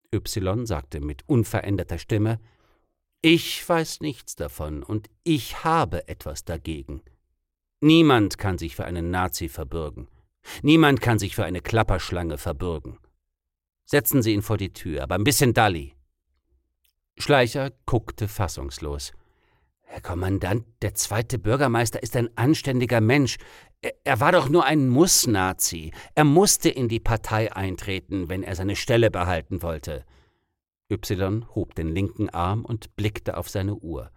Y sagte mit unveränderter Stimme: »Ich weiß nichts davon und ich habe etwas dagegen. Niemand kann sich für einen Nazi verbürgen. Niemand kann sich für eine Klapperschlange verbürgen. Setzen Sie ihn vor die Tür, aber ein bisschen Dalli.« Schleicher guckte fassungslos. »Herr Kommandant, der zweite Bürgermeister ist ein anständiger Mensch. Er war doch nur ein Muss-Nazi. Er musste in die Partei eintreten, wenn er seine Stelle behalten wollte.« Y hob den linken Arm und blickte auf seine Uhr.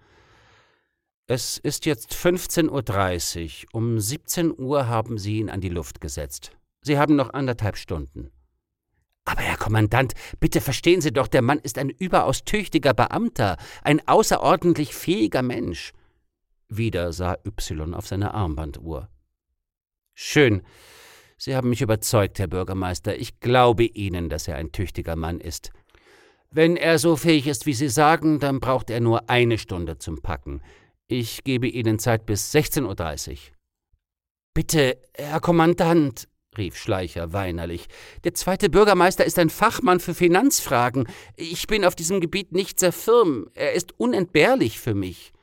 »Es ist jetzt 15:30 Uhr. Um 17 Uhr haben Sie ihn an die Luft gesetzt. Sie haben noch 1,5 Stunden.« »Aber Herr Kommandant, bitte verstehen Sie doch, der Mann ist ein überaus tüchtiger Beamter, ein außerordentlich fähiger Mensch.« Wieder sah Y auf seine Armbanduhr. »Schön. Sie haben mich überzeugt, Herr Bürgermeister. Ich glaube Ihnen, dass er ein tüchtiger Mann ist. Wenn er so fähig ist, wie Sie sagen, dann braucht er nur 1 Stunde zum Packen. Ich gebe Ihnen Zeit bis 16:30 Uhr.« »Bitte, Herr Kommandant«, rief Schleicher weinerlich, »der zweite Bürgermeister ist ein Fachmann für Finanzfragen. Ich bin auf diesem Gebiet nicht sehr firm. Er ist unentbehrlich für mich.«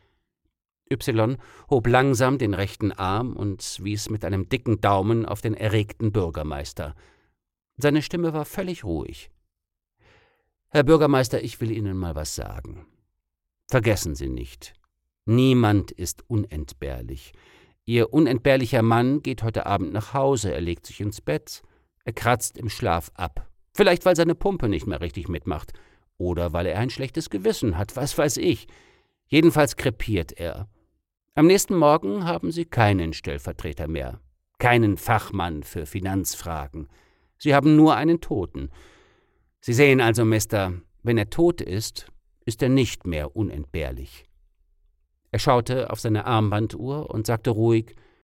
Y hob langsam den rechten Arm und wies mit einem dicken Daumen auf den erregten Bürgermeister. Seine Stimme war völlig ruhig. »Herr Bürgermeister, ich will Ihnen mal was sagen. Vergessen Sie nicht, niemand ist unentbehrlich. Ihr unentbehrlicher Mann geht heute Abend nach Hause, er legt sich ins Bett, er kratzt im Schlaf ab. Vielleicht, weil seine Pumpe nicht mehr richtig mitmacht. Oder weil er ein schlechtes Gewissen hat, was weiß ich. Jedenfalls krepiert er. Am nächsten Morgen haben Sie keinen Stellvertreter mehr, keinen Fachmann für Finanzfragen. Sie haben nur einen Toten. Sie sehen also, Mister, wenn er tot ist, ist er nicht mehr unentbehrlich.« Er schaute auf seine Armbanduhr und sagte ruhig: